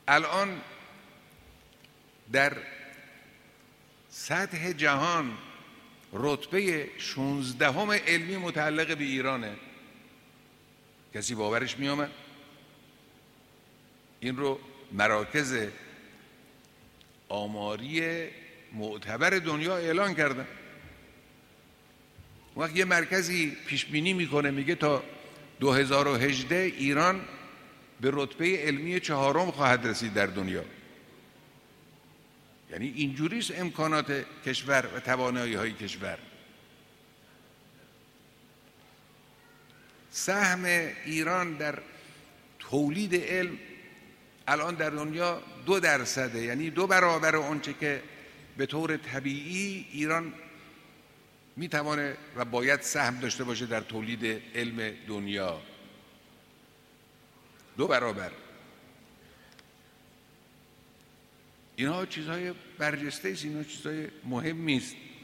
الان در سطح جهان رتبه 16 علمی متعلق به ایرانه. کسی باورش میامد؟ این رو مراکز آماری معتبر دنیا اعلان کردن. وقت یه مرکزی پیش بینی میکنه میگه تا 2018 ایران به رتبه علمی 4 خواهد رسید در دنیا. یعنی اینجوریست امکانات کشور و توانایی های کشور. سهم ایران در تولید علم الان در دنیا 2%، یعنی 2 برابر اونچه که به طور طبیعی ایران میتوانه و باید سهم داشته باشه در تولید علم دنیا. 2 برابر. اینها چیزهای برجسته است، اینها چیزهای مهمی است.